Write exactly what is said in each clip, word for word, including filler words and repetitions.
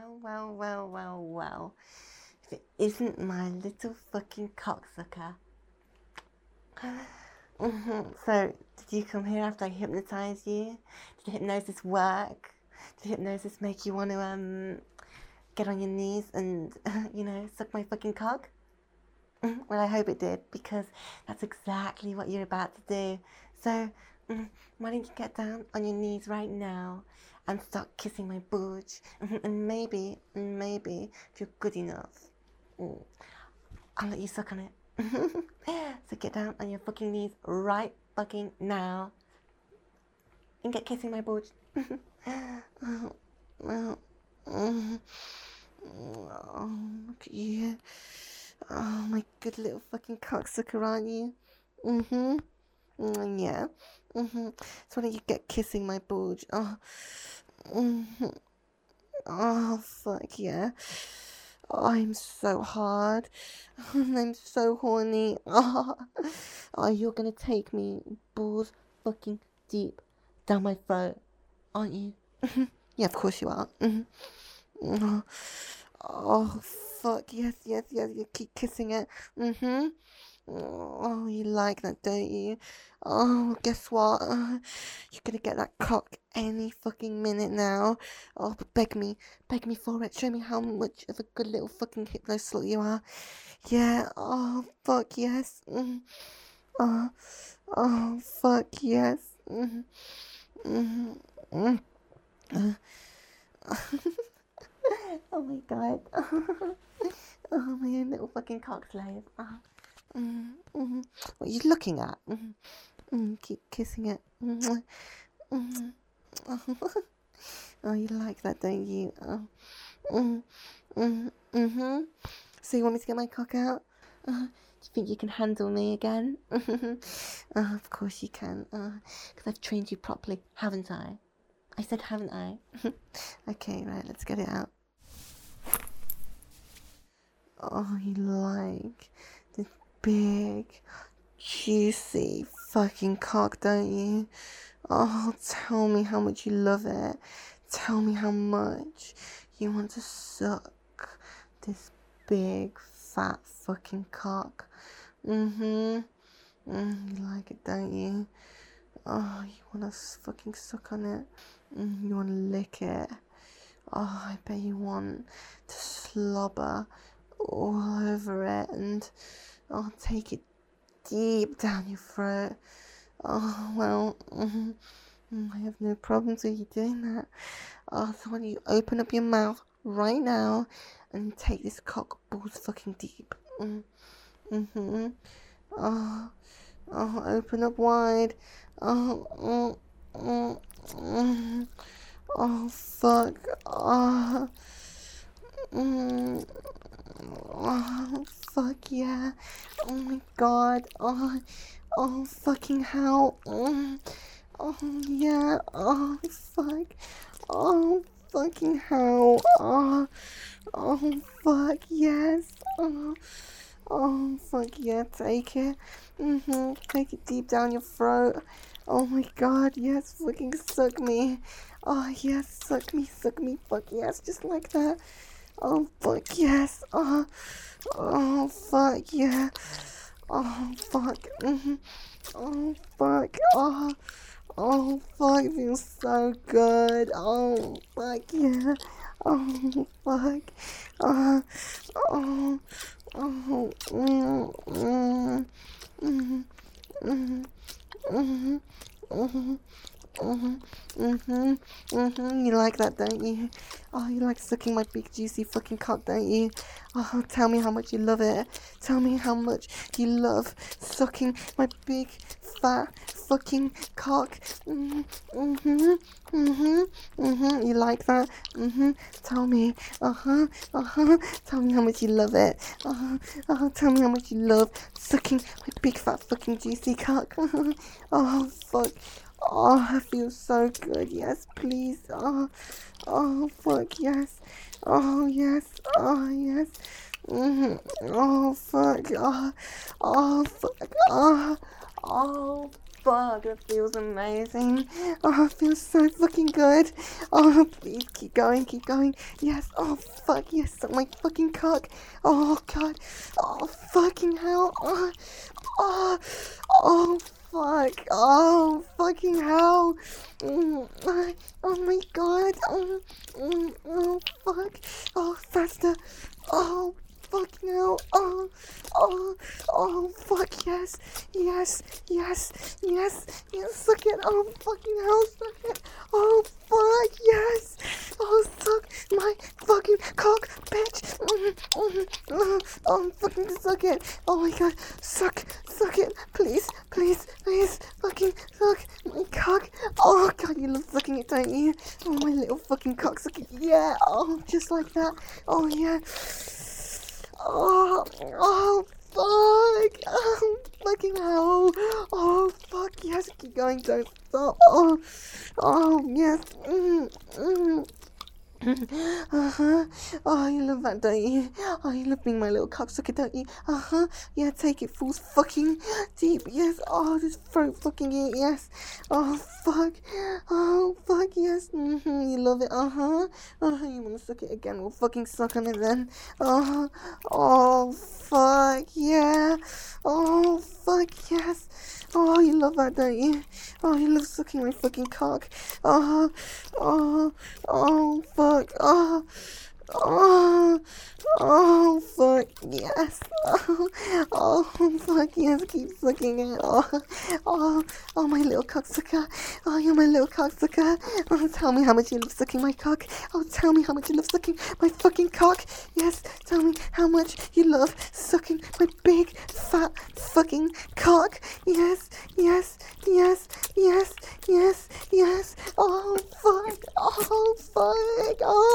Well, well, well, well, well. If it isn't my little fucking cocksucker. Mm-hmm. So, did you come here after I hypnotized you? Did hypnosis work? Did hypnosis make you want to, um, get on your knees and, you know, suck my fucking cock? Well, I hope it did, because that's exactly what you're about to do. So, mm, why don't you get down on your knees right now and start kissing my booge? And maybe, maybe, if you're good enough, mm, I'll let you suck on it. So get down on your fucking knees right fucking now and get kissing my booge. Oh, well, mm, oh, look at you. Oh, my good little fucking cocksucker, aren't you? Mm-hmm. Mm, yeah. Mm-hmm. So why don't you get kissing my bulge? Oh. Mm-hmm. Oh, fuck yeah. Oh, I'm so hard. I'm so horny. Oh, oh, you're gonna take me balls fucking deep down my throat, aren't you? Yeah, of course you are. Mm-hmm. Oh, fuck, yes, yes, yes, you keep kissing it. Mm-hmm. Oh, you like that, don't you? Oh, guess what? Uh, you're gonna get that cock any fucking minute now. Oh, but beg me, beg me for it. Show me how much of a good little fucking hypno slut you are. Yeah, oh, fuck, yes. Mm. Oh, oh, fuck, yes. Mm. Mm. Mm. Uh. Oh my god. Oh, my own little fucking cock slave. Oh. Mm, mm, what are you looking at? Mm, mm, keep kissing it. Mm, mm, oh, you like that, don't you? Oh, mm, mm, mm-hmm. So you want me to get my cock out? Uh, do you think you can handle me again? uh, of course you can, because uh, I've trained you properly, haven't I? I said, haven't I? Okay, right, let's get it out. Oh, you like this big, juicy fucking cock, don't you? Oh, tell me how much you love it. Tell me how much you want to suck this big, fat fucking cock. Mm-hmm. Mm, you like it, don't you? Oh, you want to fucking suck on it? Mm, you want to lick it? Oh, I bet you want to slobber all over it and I'll take it deep down your throat. Oh, well, mm, I have no problems with you doing that. Oh, so why don't you open up your mouth right now and take this cock balls fucking deep. Mm, mm-hmm. Oh, oh, open up wide. Oh, mm, mm, mm. Oh, fuck. Oh, mm. Oh, fuck yeah. Oh my god. Oh, oh fucking hell. Oh, oh yeah. Oh, fuck. Oh, fucking hell. Oh, oh, fuck yes. Oh, oh, fuck yeah. Take it. Mm-hmm. Take it deep down your throat. Oh my god, yes. Fucking suck me. Oh, yes. Suck me, suck me. Fuck yes. Just like that. Oh, fuck, yes. Oh, oh, fuck, yeah. Oh, fuck. Mm-hmm. Oh, fuck. Oh, oh, fuck. It feels so good. Oh, fuck, yeah. Oh, fuck. Oh, oh, oh, mm, mm, mm, mm, mm, mm. Mm-hmm, mm-hmm, mm-hmm. You like that, don't you? Oh, you like sucking my big juicy fucking cock, don't you? Oh, tell me how much you love it. Tell me how much you love sucking my big fat fucking cock. Mm-hmm, mm-hmm, mm-hmm, mm-hmm. You like that? Mm-hmm. Tell me. Uh-huh, uh-huh. Tell me how much you love it. Uh-huh, uh-huh. Tell me how much you love sucking my big fat fucking juicy cock. Oh, fuck. Oh, I feel so good. Yes, please. Oh, oh, fuck, yes. Oh, yes. Oh, yes. Mm-hmm. Oh, fuck. Oh, oh, fuck. Oh, oh, fuck, it feels amazing. Oh, it feels so fucking good. Oh, please keep going, keep going. Yes, oh fuck, yes, suck my fucking cock. Oh god, oh fucking hell. Oh, oh, oh fuck, oh fucking hell. Mm, oh my god, oh, mm, oh fuck, oh faster, oh fucking hell, oh, oh, oh, fuck, yes, yes, yes, yes, yes, suck it, oh, fucking hell, suck it, oh, fuck, yes, oh, suck my fucking cock, bitch, mm, mm, mm, oh, fucking suck it, oh my god, suck, suck it, please, please, please, fucking suck my cock, oh god, you love sucking it, don't you, oh, my little fucking cock, suck it, yeah, oh, just like that, oh, yeah. Oh, oh, fuck, oh, fucking hell, oh, fuck, yes, keep going, don't stop, oh, oh, yes, mm, mm. Uh-huh. Oh, you love that, don't you? Oh, you love being my little cocksucker, don't you? Uh-huh. Yeah, take it, fools fucking deep. Yes. Oh, just throat fucking it. Yes. Oh, fuck. Oh, fuck, yes. Mm-hmm. You love it. Uh-huh. Uh-huh. You want to suck it again? We'll fucking suck on it then. Uh-huh. Oh, fuck. Yeah. Oh, fuck, yes. Oh, you love that, don't you? Oh, you love sucking my fucking cock. Oh, oh, oh, fuck. Oh, oh, oh, fuck. Yes. Oh, oh, fuck. Yes, keep sucking it. Oh, oh, oh, my little cocksucker. Oh, you're my little cocksucker. Oh, tell me how much you love sucking my cock. Oh, tell me how much you love sucking my fucking cock. Yes, tell me how much you love sucking my big, fat, fucking cock. Yes, yes, yes, yes, yes, yes. Oh, fuck. Oh, fuck.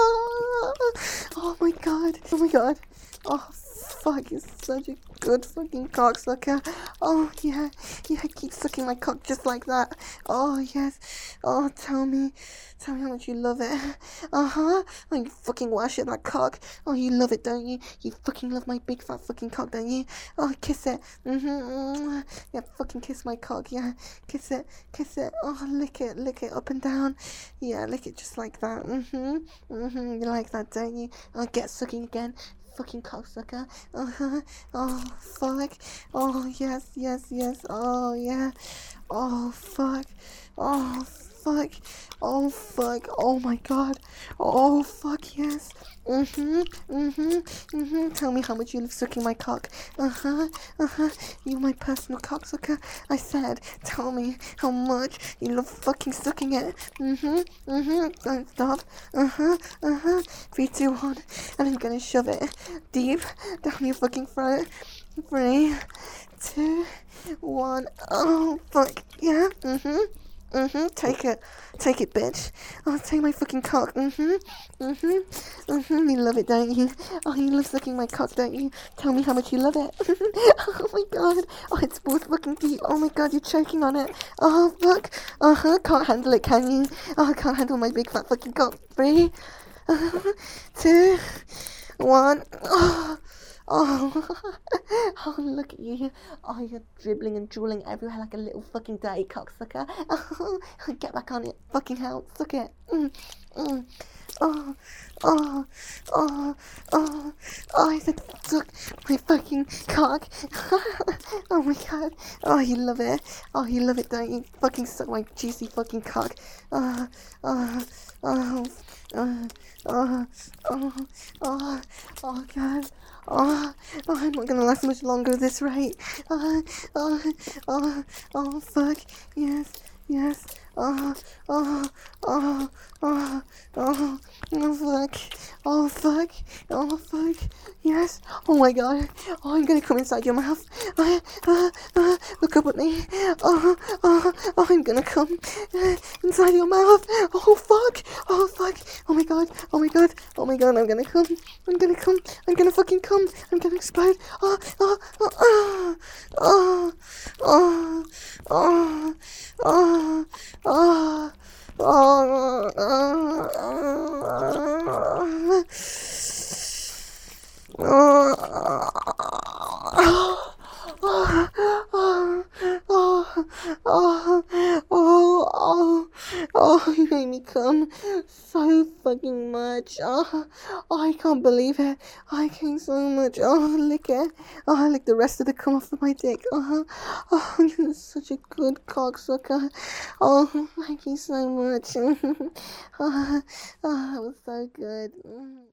Oh, oh my god. Oh my god. Oh, fuck. You're such a good fucking cocksucker. Oh, yeah. Yeah, keep sucking my cock just like that. Oh, yes. Oh, tell me. Tell me how much you love it. Uh-huh. Oh, you fucking wash it, that cock. Oh, you love it, don't you? You fucking love my big fat fucking cock, don't you? Oh, kiss it. Mm-hmm. Yeah, fucking kiss my cock. Yeah, kiss it. Kiss it. Oh, lick it. Lick it up and down. Yeah, lick it just like that. Mm-hmm. Mm-hmm. You like that, don't you? Oh, get sucking again. Fucking cocksucker. Uh-huh. Oh, fuck. Oh, yes, yes, yes. Oh, yeah. Oh, fuck. Oh, fuck. Oh, fuck. Oh, my God. Oh, fuck, yes. Mm-hmm. Mm-hmm. Mm-hmm. Tell me how much you love sucking my cock. Uh-huh. Uh-huh. You my personal cocksucker. I said, tell me how much you love fucking sucking it. Mm-hmm. Mm-hmm. Don't stop. Uh-huh. Uh-huh. Three, two, one. And I'm gonna shove it deep down your fucking throat. Three, two, one. Oh, fuck. Yeah. Mm-hmm. Mm-hmm. Take it. Take it, bitch. Oh, take my fucking cock. Mm-hmm. Mm-hmm. Mm-hmm. You love it, don't you? Oh, you love sucking my cock, don't you? Tell me how much you love it. Oh, my God. Oh, it's both fucking deep. Oh, my God, you're choking on it. Oh, fuck. Uh-huh. Can't handle it, can you? Oh, I can't handle my big fat fucking cock. Three, uh, two, one. Oh. Oh, oh, look at you. Oh, you're dribbling and drooling everywhere like a little fucking dirty cocksucker. Oh, get back on it. Fucking hell. Suck it. Mm, mm. Oh, oh, oh, oh, oh, I said suck my fucking cock. Oh my god. Oh, you love it. Oh, you love it, don't you? Fucking suck my juicy fucking cock. Oh, oh, oh, oh, oh, oh, oh, oh, god. Oh, oh, I'm not gonna last much longer at this rate. Oh, oh, oh, oh, fuck. Yes, yes. Oh, oh, oh, oh, oh, oh, fuck. Oh, fuck. Oh, fuck. Yes. Oh my god. Oh, I'm gonna come inside your mouth. Uh, uh, uh, look up at me. Oh, oh, oh, I'm gonna come uh, inside your mouth. Oh, fuck. Oh, fuck. Oh my god. Oh my god. Oh my god. I'm gonna come. I'm gonna come. I'm gonna fucking come. I'm gonna explode. Oh, oh, oh, oh, oh, oh, oh, oh. Oh, oh, oh, oh, oh, oh, oh, oh, much. Oh, oh, I can't believe it. I came so much. Oh, lick it. Oh, lick the rest of the cum off of my dick. Oh, oh, you're such a good cocksucker. Oh, thank you so much. Oh, oh, that was so good.